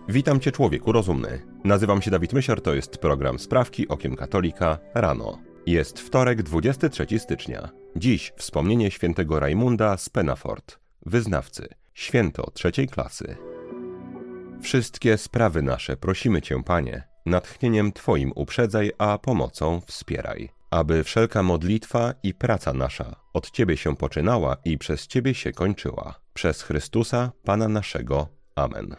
Witam Cię, człowieku rozumny. Nazywam się Dawid Mysior, to jest program Sprawki Okiem Katolika rano. Jest wtorek, 23 stycznia. Dziś wspomnienie świętego Rajmunda z Pennafort, wyznawcy, święto 3. klasy. Wszystkie sprawy nasze prosimy Cię, Panie, natchnieniem Twoim uprzedzaj, a pomocą wspieraj. Aby wszelka modlitwa i praca nasza od Ciebie się poczynała i przez Ciebie się kończyła. Przez Chrystusa, Pana naszego. Amen.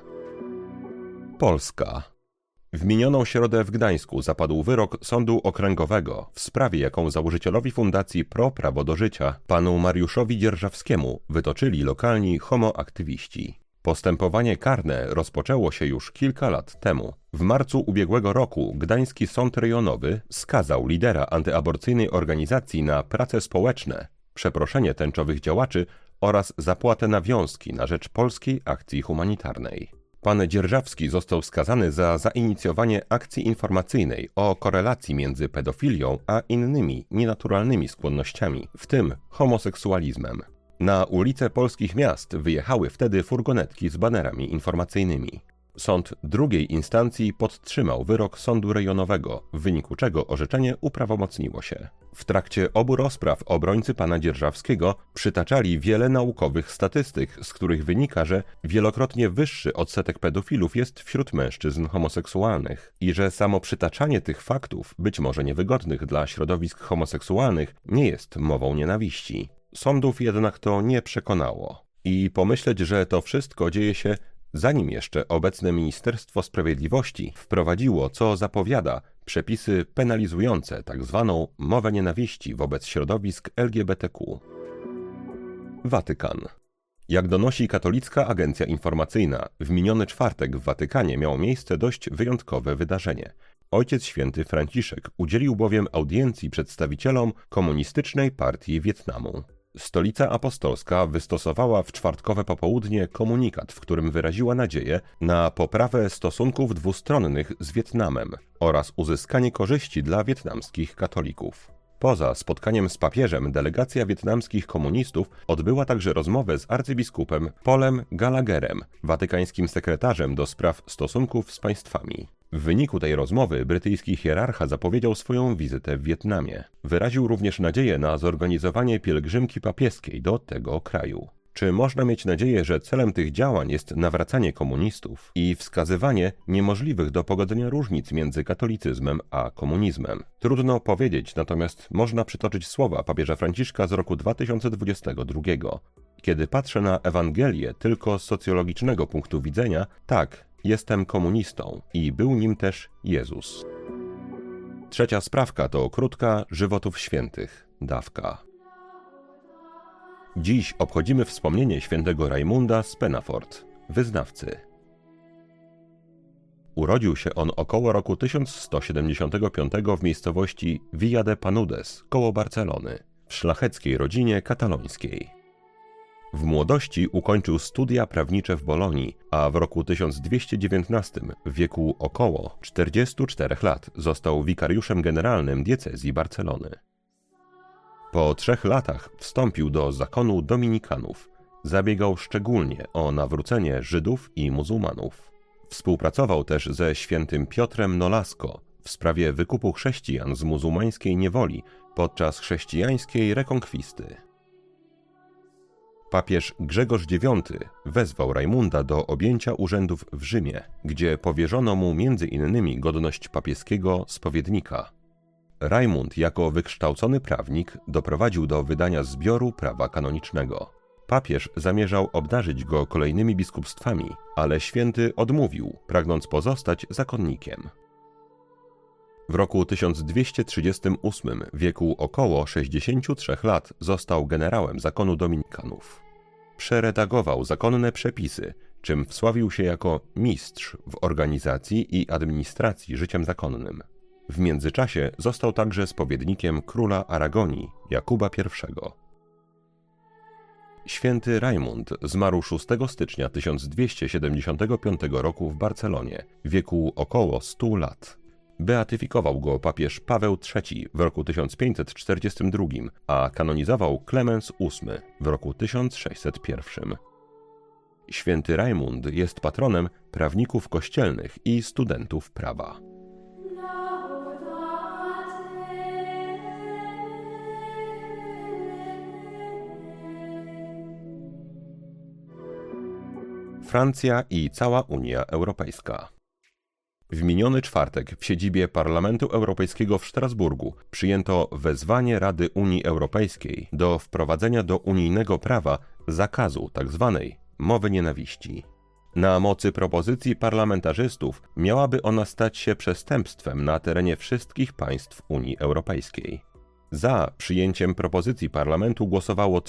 Polska. W minioną środę w Gdańsku zapadł wyrok Sądu Okręgowego w sprawie, jaką założycielowi Fundacji Pro Prawo do Życia, panu Mariuszowi Dzierżawskiemu, wytoczyli lokalni homoaktywiści. Postępowanie karne rozpoczęło się już kilka lat temu. W marcu ubiegłego roku Gdański Sąd Rejonowy skazał lidera antyaborcyjnej organizacji na prace społeczne, przeproszenie tęczowych działaczy oraz zapłatę nawiązki na rzecz polskiej akcji humanitarnej. Pan Dzierżawski został skazany za zainicjowanie akcji informacyjnej o korelacji między pedofilią a innymi nienaturalnymi skłonnościami, w tym homoseksualizmem. Na ulice polskich miast wyjechały wtedy furgonetki z banerami informacyjnymi. Sąd drugiej instancji podtrzymał wyrok Sądu Rejonowego, w wyniku czego orzeczenie uprawomocniło się. W trakcie obu rozpraw obrońcy pana Dzierżawskiego przytaczali wiele naukowych statystyk, z których wynika, że wielokrotnie wyższy odsetek pedofilów jest wśród mężczyzn homoseksualnych i że samo przytaczanie tych faktów, być może niewygodnych dla środowisk homoseksualnych, nie jest mową nienawiści. Sądów jednak to nie przekonało. I pomyśleć, że to wszystko dzieje się zanim jeszcze obecne Ministerstwo Sprawiedliwości wprowadziło, co zapowiada, przepisy penalizujące tzw. mowę nienawiści wobec środowisk LGBTQ. Watykan. Jak donosi Katolicka Agencja Informacyjna, w miniony czwartek w Watykanie miało miejsce dość wyjątkowe wydarzenie. Ojciec Święty Franciszek udzielił bowiem audiencji przedstawicielom Komunistycznej Partii Wietnamu. Stolica Apostolska wystosowała w czwartkowe popołudnie komunikat, w którym wyraziła nadzieję na poprawę stosunków dwustronnych z Wietnamem oraz uzyskanie korzyści dla wietnamskich katolików. Poza spotkaniem z papieżem delegacja wietnamskich komunistów odbyła także rozmowę z arcybiskupem Paulem Gallagherem, watykańskim sekretarzem do spraw stosunków z państwami. W wyniku tej rozmowy brytyjski hierarcha zapowiedział swoją wizytę w Wietnamie. Wyraził również nadzieję na zorganizowanie pielgrzymki papieskiej do tego kraju. Czy można mieć nadzieję, że celem tych działań jest nawracanie komunistów i wskazywanie niemożliwych do pogodzenia różnic między katolicyzmem a komunizmem? Trudno powiedzieć, natomiast można przytoczyć słowa papieża Franciszka z roku 2022. Kiedy patrzę na Ewangelię tylko z socjologicznego punktu widzenia, tak, jestem komunistą i był nim też Jezus. Trzecia sprawka to krótka żywotów świętych, dawka. Dziś obchodzimy wspomnienie świętego Rajmunda z Pennafort, wyznawcy. Urodził się on około roku 1175 w miejscowości Villa de Panudes, koło Barcelony, w szlacheckiej rodzinie katalońskiej. W młodości ukończył studia prawnicze w Bolonii, a w roku 1219, w wieku około 44 lat, został wikariuszem generalnym diecezji Barcelony. Po 3 latach wstąpił do zakonu dominikanów. Zabiegał szczególnie o nawrócenie Żydów i muzułmanów. Współpracował też ze świętym Piotrem Nolasco w sprawie wykupu chrześcijan z muzułmańskiej niewoli podczas chrześcijańskiej rekonkwisty. Papież Grzegorz IX wezwał Rajmunda do objęcia urzędów w Rzymie, gdzie powierzono mu m.in. godność papieskiego spowiednika. Rajmund jako wykształcony prawnik doprowadził do wydania zbioru prawa kanonicznego. Papież zamierzał obdarzyć go kolejnymi biskupstwami, ale święty odmówił, pragnąc pozostać zakonnikiem. W roku 1238, w wieku około 63 lat, został generałem zakonu dominikanów. Przeredagował zakonne przepisy, czym wsławił się jako mistrz w organizacji i administracji życiem zakonnym. W międzyczasie został także spowiednikiem króla Aragonii, Jakuba I. Święty Rajmund zmarł 6 stycznia 1275 roku w Barcelonie, w wieku około 100 lat. Beatyfikował go papież Paweł III w roku 1542, a kanonizował Klemens VIII w roku 1601. Święty Rajmund jest patronem prawników kościelnych i studentów prawa. Francja i cała Unia Europejska. W miniony czwartek w siedzibie Parlamentu Europejskiego w Strasburgu przyjęto wezwanie Rady Unii Europejskiej do wprowadzenia do unijnego prawa zakazu tzw. mowy nienawiści. Na mocy propozycji parlamentarzystów miałaby ona stać się przestępstwem na terenie wszystkich państw Unii Europejskiej. Za przyjęciem propozycji parlamentu głosowało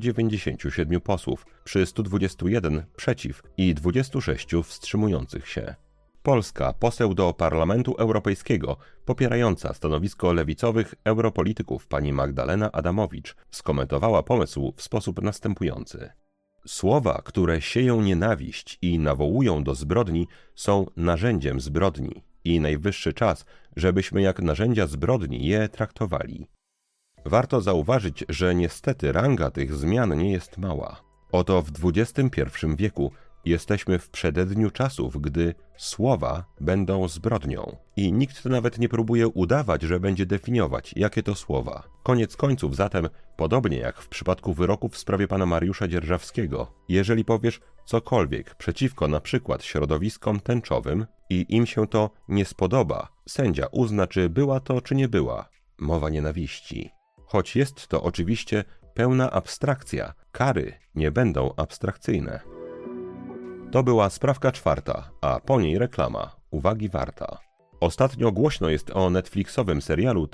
397 posłów, przy 121 przeciw i 26 wstrzymujących się. Polska, poseł do Parlamentu Europejskiego, popierająca stanowisko lewicowych europolityków pani Magdalena Adamowicz, skomentowała pomysł w sposób następujący. Słowa, które sieją nienawiść i nawołują do zbrodni, są narzędziem zbrodni i najwyższy czas, żebyśmy jak narzędzia zbrodni je traktowali. Warto zauważyć, że niestety ranga tych zmian nie jest mała. Oto w XXI wieku jesteśmy w przededniu czasów, gdy słowa będą zbrodnią i nikt nawet nie próbuje udawać, że będzie definiować, jakie to słowa. Koniec końców zatem, podobnie jak w przypadku wyroku w sprawie pana Mariusza Dzierżawskiego, jeżeli powiesz cokolwiek przeciwko na przykład środowiskom tęczowym i im się to nie spodoba, sędzia uzna, czy była to, czy nie była mowa nienawiści. Choć jest to oczywiście pełna abstrakcja, kary nie będą abstrakcyjne. To była sprawka czwarta, a po niej reklama. Uwagi warta. Ostatnio głośno jest o Netflixowym serialu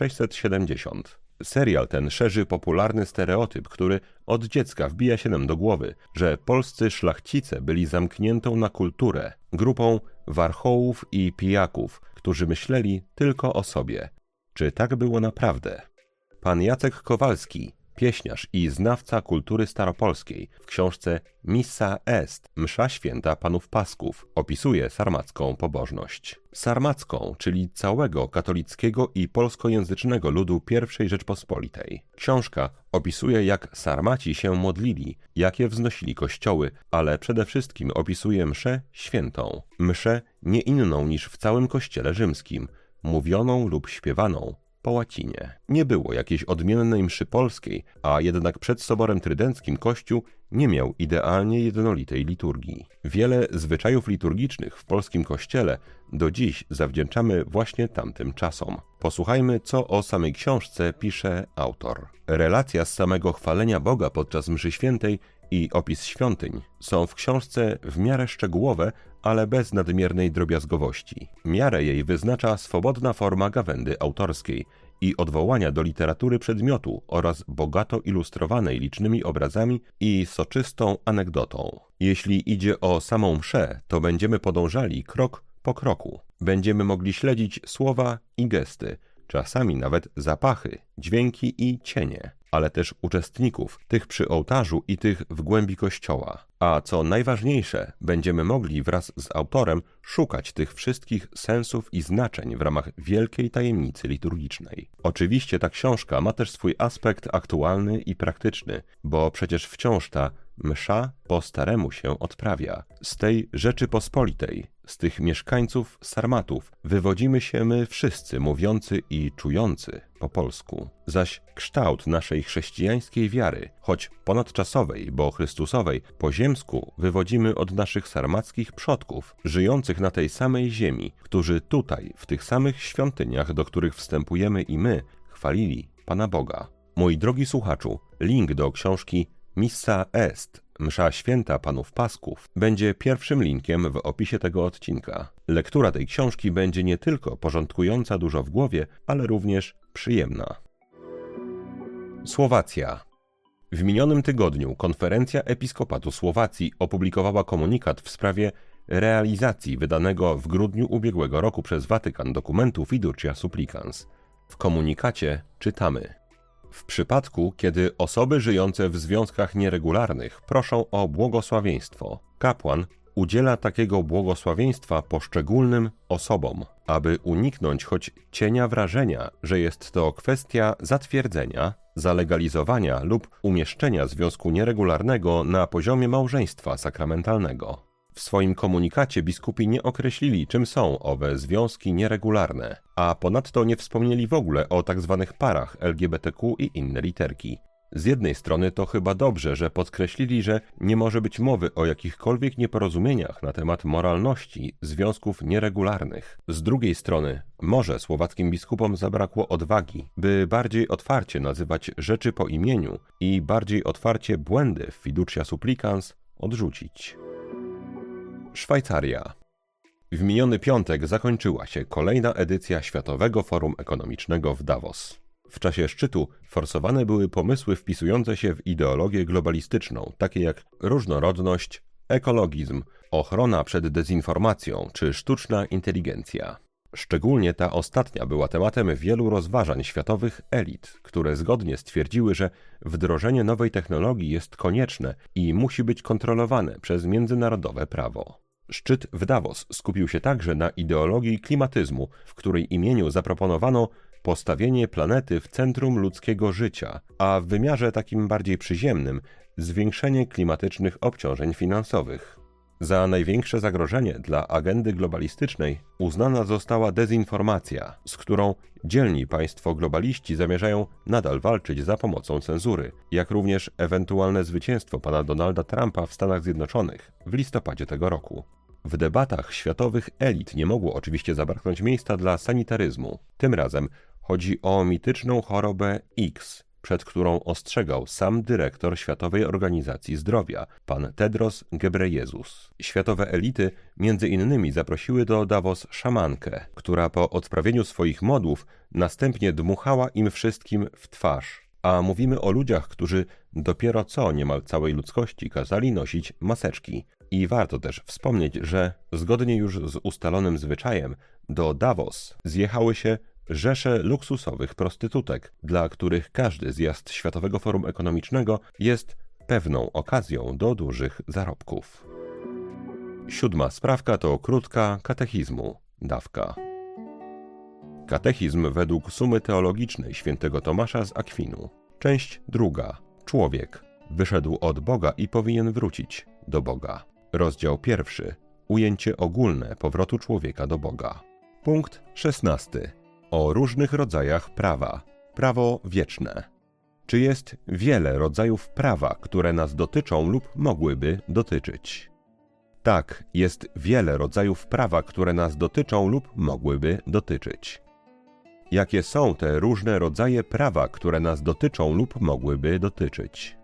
1670. Serial ten szerzy popularny stereotyp, który od dziecka wbija się nam do głowy, że polscy szlachcice byli zamkniętą na kulturę, grupą warchołów i pijaków, którzy myśleli tylko o sobie. Czy tak było naprawdę? Pan Jacek Kowalski, pieśniarz i znawca kultury staropolskiej, w książce Missa Est, msza święta panów Pasków, opisuje sarmacką pobożność. Sarmacką, czyli całego katolickiego i polskojęzycznego ludu I Rzeczpospolitej. Książka opisuje, jak Sarmaci się modlili, jakie wznosili kościoły, ale przede wszystkim opisuje mszę świętą. Mszę nie inną niż w całym kościele rzymskim, mówioną lub śpiewaną po łacinie. Nie było jakiejś odmiennej mszy polskiej, a jednak przed Soborem Trydenckim Kościół nie miał idealnie jednolitej liturgii. Wiele zwyczajów liturgicznych w polskim kościele do dziś zawdzięczamy właśnie tamtym czasom. Posłuchajmy, co o samej książce pisze autor. Relacja z samego chwalenia Boga podczas mszy świętej i opis świątyń są w książce w miarę szczegółowe, ale bez nadmiernej drobiazgowości. Miarę jej wyznacza swobodna forma gawędy autorskiej i odwołania do literatury przedmiotu oraz bogato ilustrowanej licznymi obrazami i soczystą anegdotą. Jeśli idzie o samą mszę, to będziemy podążali krok po kroku. Będziemy mogli śledzić słowa i gesty, czasami nawet zapachy, dźwięki i cienie, ale też uczestników, tych przy ołtarzu i tych w głębi kościoła. A co najważniejsze, będziemy mogli wraz z autorem szukać tych wszystkich sensów i znaczeń w ramach wielkiej tajemnicy liturgicznej. Oczywiście ta książka ma też swój aspekt aktualny i praktyczny, bo przecież wciąż ta msza po staremu się odprawia. Z tej Rzeczypospolitej, z tych mieszkańców Sarmatów, wywodzimy się my wszyscy mówiący i czujący po polsku. Zaś kształt naszej chrześcijańskiej wiary, choć ponadczasowej, bo chrystusowej, po ziemsku wywodzimy od naszych sarmackich przodków, żyjących na tej samej ziemi, którzy tutaj, w tych samych świątyniach, do których wstępujemy i my, chwalili Pana Boga. Mój drogi słuchaczu, link do książki Missa Est, msza święta panów Pasków, będzie pierwszym linkiem w opisie tego odcinka. Lektura tej książki będzie nie tylko porządkująca dużo w głowie, ale również przyjemna. Słowacja. W minionym tygodniu Konferencja Episkopatu Słowacji opublikowała komunikat w sprawie realizacji wydanego w grudniu ubiegłego roku przez Watykan dokumentu Fiducia Supplicans. W komunikacie czytamy: w przypadku, kiedy osoby żyjące w związkach nieregularnych proszą o błogosławieństwo, kapłan udziela takiego błogosławieństwa poszczególnym osobom, aby uniknąć choć cienia wrażenia, że jest to kwestia zatwierdzenia zalegalizowania lub umieszczenia związku nieregularnego na poziomie małżeństwa sakramentalnego. W swoim komunikacie biskupi nie określili, czym są owe związki nieregularne, a ponadto nie wspomnieli w ogóle o tzw. parach LGBTQ i inne literki. Z jednej strony to chyba dobrze, że podkreślili, że nie może być mowy o jakichkolwiek nieporozumieniach na temat moralności związków nieregularnych. Z drugiej strony, może słowackim biskupom zabrakło odwagi, by bardziej otwarcie nazywać rzeczy po imieniu i bardziej otwarcie błędy w fiducia supplicans odrzucić. Szwajcaria. W miniony piątek zakończyła się kolejna edycja Światowego Forum Ekonomicznego w Davos. W czasie szczytu forsowane były pomysły wpisujące się w ideologię globalistyczną, takie jak różnorodność, ekologizm, ochrona przed dezinformacją czy sztuczna inteligencja. Szczególnie ta ostatnia była tematem wielu rozważań światowych elit, które zgodnie stwierdziły, że wdrożenie nowej technologii jest konieczne i musi być kontrolowane przez międzynarodowe prawo. Szczyt w Davos skupił się także na ideologii klimatyzmu, w której imieniu zaproponowano postawienie planety w centrum ludzkiego życia, a w wymiarze takim bardziej przyziemnym zwiększenie klimatycznych obciążeń finansowych. Za największe zagrożenie dla agendy globalistycznej uznana została dezinformacja, z którą dzielni państwo globaliści zamierzają nadal walczyć za pomocą cenzury, jak również ewentualne zwycięstwo pana Donalda Trumpa w Stanach Zjednoczonych w listopadzie tego roku. W debatach światowych elit nie mogło oczywiście zabraknąć miejsca dla sanitaryzmu. Tym razem chodzi o mityczną chorobę X, przed którą ostrzegał sam dyrektor Światowej Organizacji Zdrowia, pan Tedros Ghebreyesus. Światowe elity między innymi zaprosiły do Davos szamankę, która po odprawieniu swoich modłów następnie dmuchała im wszystkim w twarz. A mówimy o ludziach, którzy dopiero co niemal całej ludzkości kazali nosić maseczki. I warto też wspomnieć, że zgodnie już z ustalonym zwyczajem do Davos zjechały się rzesze luksusowych prostytutek, dla których każdy zjazd Światowego Forum Ekonomicznego jest pewną okazją do dużych zarobków. 7. sprawka to krótka katechizmu, dawka. Katechizm według sumy teologicznej świętego Tomasza z Akwinu. Część 2. Człowiek. Wyszedł od Boga i powinien wrócić do Boga. Rozdział 1. Ujęcie ogólne powrotu człowieka do Boga. Punkt 16. O różnych rodzajach prawa. Prawo wieczne. Czy jest wiele rodzajów prawa, które nas dotyczą lub mogłyby dotyczyć? Tak, jest wiele rodzajów prawa, które nas dotyczą lub mogłyby dotyczyć. Jakie są te różne rodzaje prawa, które nas dotyczą lub mogłyby dotyczyć?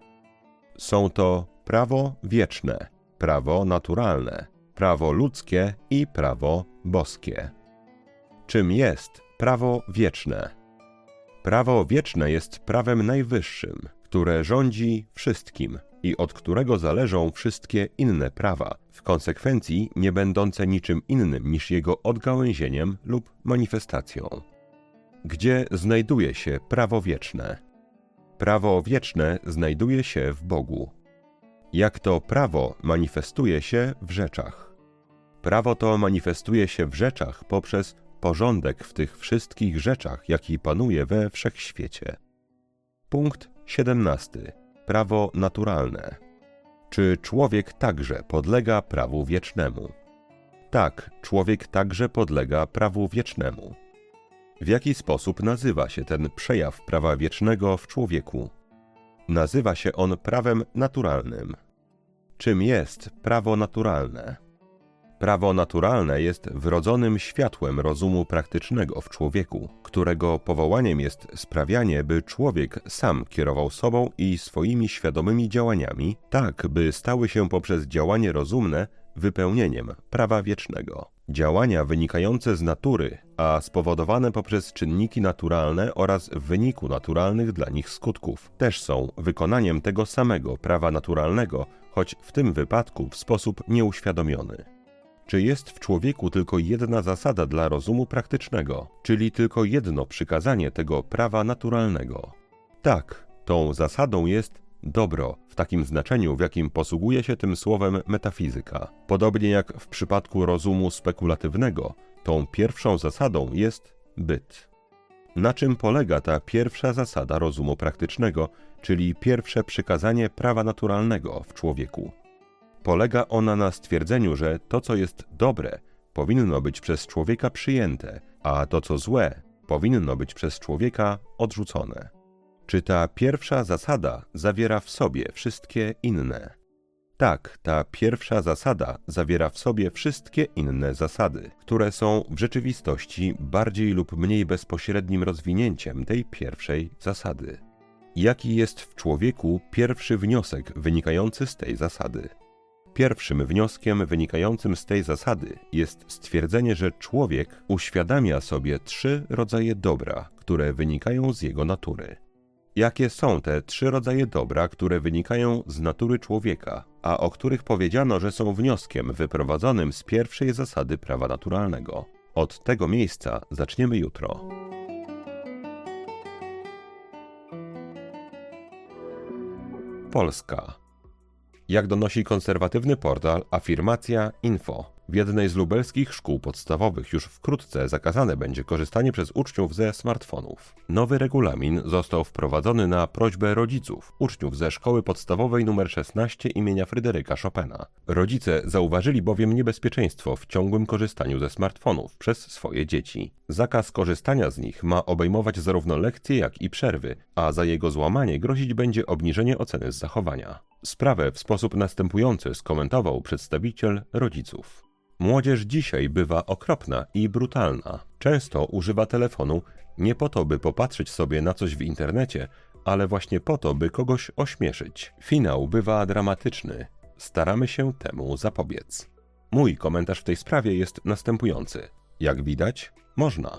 Są to prawo wieczne, prawo naturalne, prawo ludzkie i prawo boskie. Czym jest prawo wieczne? Prawo wieczne jest prawem najwyższym, które rządzi wszystkim i od którego zależą wszystkie inne prawa, w konsekwencji nie będące niczym innym niż jego odgałęzieniem lub manifestacją. Gdzie znajduje się prawo wieczne? Prawo wieczne znajduje się w Bogu. Jak to prawo manifestuje się w rzeczach? Prawo to manifestuje się w rzeczach poprzez porządek w tych wszystkich rzeczach, jaki panuje we wszechświecie. Punkt 17. Prawo naturalne. Czy człowiek także podlega prawu wiecznemu? Tak, człowiek także podlega prawu wiecznemu. W jaki sposób nazywa się ten przejaw prawa wiecznego w człowieku? Nazywa się on prawem naturalnym. Czym jest prawo naturalne? Prawo naturalne jest wrodzonym światłem rozumu praktycznego w człowieku, którego powołaniem jest sprawianie, by człowiek sam kierował sobą i swoimi świadomymi działaniami, tak by stały się poprzez działanie rozumne wypełnieniem prawa wiecznego. Działania wynikające z natury, a spowodowane poprzez czynniki naturalne oraz w wyniku naturalnych dla nich skutków, też są wykonaniem tego samego prawa naturalnego, choć w tym wypadku w sposób nieuświadomiony. Czy jest w człowieku tylko jedna zasada dla rozumu praktycznego, czyli tylko jedno przykazanie tego prawa naturalnego? Tak, tą zasadą jest dobro, w takim znaczeniu, w jakim posługuje się tym słowem metafizyka. Podobnie jak w przypadku rozumu spekulatywnego, tą pierwszą zasadą jest byt. Na czym polega ta pierwsza zasada rozumu praktycznego, czyli pierwsze przykazanie prawa naturalnego w człowieku? Polega ona na stwierdzeniu, że to, co jest dobre, powinno być przez człowieka przyjęte, a to, co złe, powinno być przez człowieka odrzucone. Czy ta pierwsza zasada zawiera w sobie wszystkie inne? Tak, ta pierwsza zasada zawiera w sobie wszystkie inne zasady, które są w rzeczywistości bardziej lub mniej bezpośrednim rozwinięciem tej pierwszej zasady. Jaki jest w człowieku pierwszy wniosek wynikający z tej zasady? Pierwszym wnioskiem wynikającym z tej zasady jest stwierdzenie, że człowiek uświadamia sobie 3 rodzaje dobra, które wynikają z jego natury. Jakie są te 3 rodzaje dobra, które wynikają z natury człowieka, a o których powiedziano, że są wnioskiem wyprowadzonym z pierwszej zasady prawa naturalnego? Od tego miejsca zaczniemy jutro. Polska. Jak donosi konserwatywny portal Afirmacja Info, w jednej z lubelskich szkół podstawowych już wkrótce zakazane będzie korzystanie przez uczniów ze smartfonów. Nowy regulamin został wprowadzony na prośbę rodziców, uczniów ze szkoły podstawowej nr 16 imienia Fryderyka Chopina. Rodzice zauważyli bowiem niebezpieczeństwo w ciągłym korzystaniu ze smartfonów przez swoje dzieci. Zakaz korzystania z nich ma obejmować zarówno lekcje, jak i przerwy, a za jego złamanie grozić będzie obniżenie oceny z zachowania. Sprawę w sposób następujący skomentował przedstawiciel rodziców. Młodzież dzisiaj bywa okropna i brutalna. Często używa telefonu nie po to, by popatrzeć sobie na coś w internecie, ale właśnie po to, by kogoś ośmieszyć. Finał bywa dramatyczny. Staramy się temu zapobiec. Mój komentarz w tej sprawie jest następujący. Jak widać, można.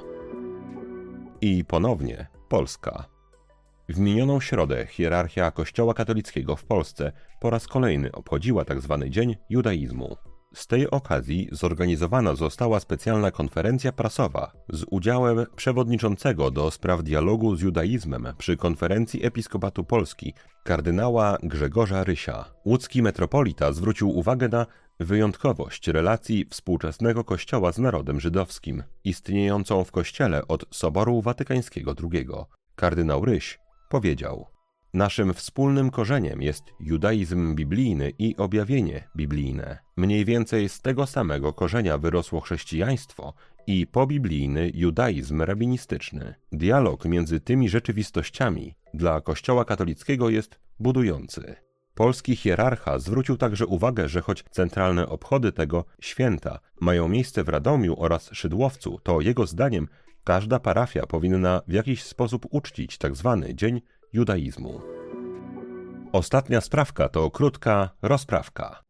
I ponownie Polska. W minioną środę hierarchia Kościoła katolickiego w Polsce po raz kolejny obchodziła tzw. Dzień Judaizmu. Z tej okazji zorganizowana została specjalna konferencja prasowa z udziałem przewodniczącego do spraw dialogu z judaizmem przy Konferencji Episkopatu Polski kardynała Grzegorza Rysia. Łódzki metropolita zwrócił uwagę na wyjątkowość relacji współczesnego Kościoła z narodem żydowskim, istniejącą w Kościele od Soboru Watykańskiego II. Kardynał Ryś powiedział: naszym wspólnym korzeniem jest judaizm biblijny i objawienie biblijne. Mniej więcej z tego samego korzenia wyrosło chrześcijaństwo i pobiblijny judaizm rabinistyczny. Dialog między tymi rzeczywistościami dla Kościoła katolickiego jest budujący. Polski hierarcha zwrócił także uwagę, że choć centralne obchody tego święta mają miejsce w Radomiu oraz Szydłowcu, to jego zdaniem każda parafia powinna w jakiś sposób uczcić tzw. Dzień Judaizmu. Ostatnia sprawka to krótka rozprawka.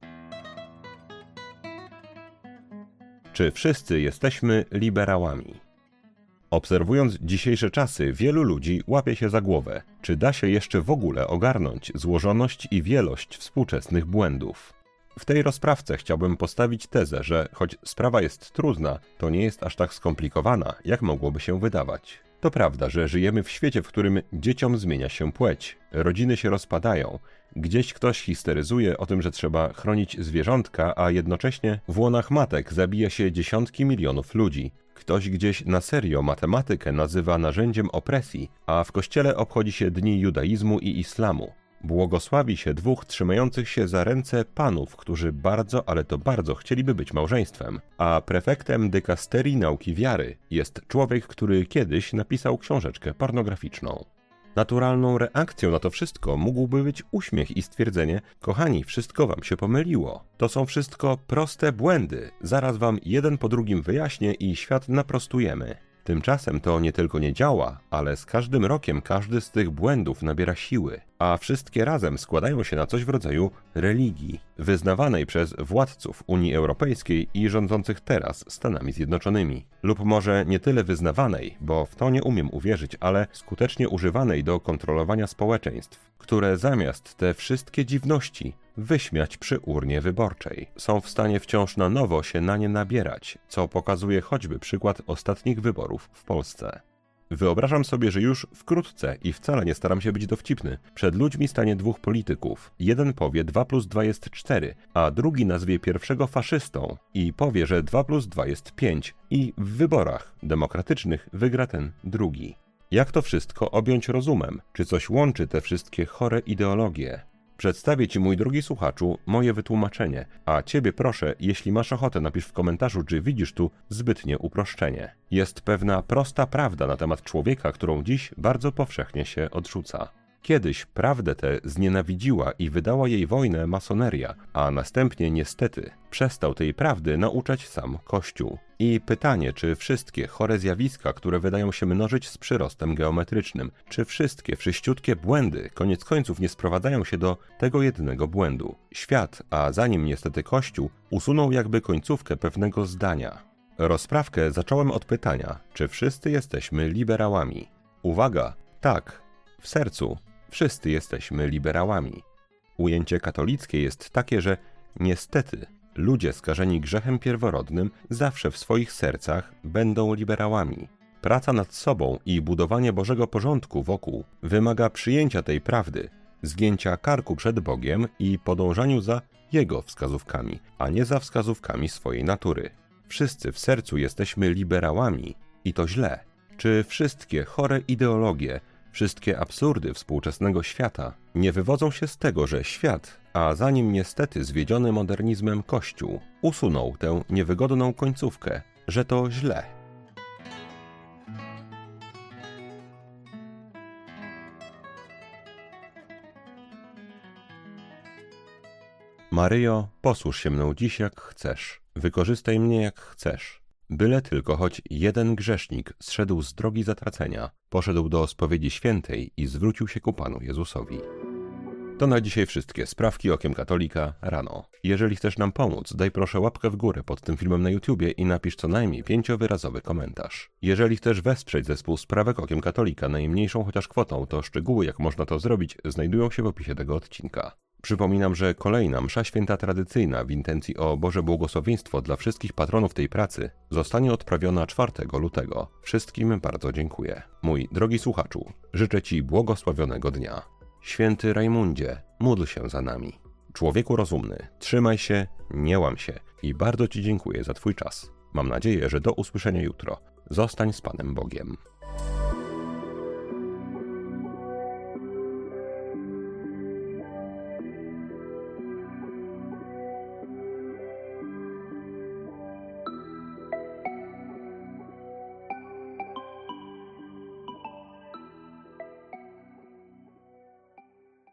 Czy wszyscy jesteśmy liberałami? Obserwując dzisiejsze czasy, wielu ludzi łapie się za głowę. Czy da się jeszcze w ogóle ogarnąć złożoność i wielość współczesnych błędów? W tej rozprawce chciałbym postawić tezę, że choć sprawa jest trudna, to nie jest aż tak skomplikowana, jak mogłoby się wydawać. To prawda, że żyjemy w świecie, w którym dzieciom zmienia się płeć, rodziny się rozpadają, gdzieś ktoś histeryzuje o tym, że trzeba chronić zwierzątka, a jednocześnie w łonach matek zabija się dziesiątki milionów ludzi. Ktoś gdzieś na serio matematykę nazywa narzędziem opresji, a w kościele obchodzi się dni judaizmu i islamu. Błogosławi się 2 trzymających się za ręce panów, którzy bardzo, ale to bardzo chcieliby być małżeństwem, a prefektem dykasterii nauki wiary jest człowiek, który kiedyś napisał książeczkę pornograficzną. Naturalną reakcją na to wszystko mógłby być uśmiech i stwierdzenie: kochani, wszystko wam się pomyliło. To są wszystko proste błędy, zaraz wam jeden po drugim wyjaśnię i świat naprostujemy. Tymczasem to nie tylko nie działa, ale z każdym rokiem każdy z tych błędów nabiera siły, a wszystkie razem składają się na coś w rodzaju religii, wyznawanej przez władców Unii Europejskiej i rządzących teraz Stanami Zjednoczonymi. Lub może nie tyle wyznawanej, bo w to nie umiem uwierzyć, ale skutecznie używanej do kontrolowania społeczeństw, które zamiast te wszystkie dziwności wyśmiać przy urnie wyborczej, są w stanie wciąż na nowo się na nie nabierać, co pokazuje choćby przykład ostatnich wyborów w Polsce. Wyobrażam sobie, że już wkrótce, i wcale nie staram się być dowcipny, przed ludźmi stanie 2 polityków. Jeden powie 2 + 2 jest 4, a drugi nazwie pierwszego faszystą i powie, że 2 + 2 jest 5 i w wyborach demokratycznych wygra ten drugi. Jak to wszystko objąć rozumem? Czy coś łączy te wszystkie chore ideologie? Przedstawię Ci, mój drogi słuchaczu, moje wytłumaczenie, a Ciebie proszę, jeśli masz ochotę, napisz w komentarzu, czy widzisz tu zbytnie uproszczenie. Jest pewna prosta prawda na temat człowieka, którą dziś bardzo powszechnie się odrzuca. Kiedyś prawdę tę znienawidziła i wydała jej wojnę masoneria, a następnie niestety przestał tej prawdy nauczać sam Kościół. I pytanie, czy wszystkie chore zjawiska, które wydają się mnożyć z przyrostem geometrycznym, czy wszystkie wszyściutkie błędy koniec końców nie sprowadzają się do tego jednego błędu? Świat, a za nim niestety Kościół, usunął jakby końcówkę pewnego zdania. Rozprawkę zacząłem od pytania, czy wszyscy jesteśmy liberałami? Uwaga, tak, w sercu. Wszyscy jesteśmy liberałami. Ujęcie katolickie jest takie, że niestety ludzie skażeni grzechem pierworodnym zawsze w swoich sercach będą liberałami. Praca nad sobą i budowanie Bożego porządku wokół wymaga przyjęcia tej prawdy, zgięcia karku przed Bogiem i podążaniu za Jego wskazówkami, a nie za wskazówkami swojej natury. Wszyscy w sercu jesteśmy liberałami i to źle. Czy wszystkie chore ideologie, wszystkie absurdy współczesnego świata nie wywodzą się z tego, że świat, a za nim niestety zwiedziony modernizmem Kościół, usunął tę niewygodną końcówkę, że to źle? Maryjo, posłuż się mną dziś jak chcesz, wykorzystaj mnie jak chcesz. Byle tylko choć jeden grzesznik zszedł z drogi zatracenia, poszedł do spowiedzi świętej i zwrócił się ku Panu Jezusowi. To na dzisiaj wszystkie sprawki okiem katolika rano. Jeżeli chcesz nam pomóc, daj proszę łapkę w górę pod tym filmem na YouTubie i napisz co najmniej 5-wyrazowy komentarz. Jeżeli chcesz wesprzeć zespół Sprawek okiem katolika najmniejszą chociaż kwotą, to szczegóły jak można to zrobić znajdują się w opisie tego odcinka. Przypominam, że kolejna msza święta tradycyjna w intencji o Boże błogosławieństwo dla wszystkich patronów tej pracy zostanie odprawiona 4 lutego. Wszystkim bardzo dziękuję. Mój drogi słuchaczu, życzę Ci błogosławionego dnia. Święty Rajmundzie, módl się za nami. Człowieku rozumny, trzymaj się, nie łam się i bardzo Ci dziękuję za Twój czas. Mam nadzieję, że do usłyszenia jutro. Zostań z Panem Bogiem.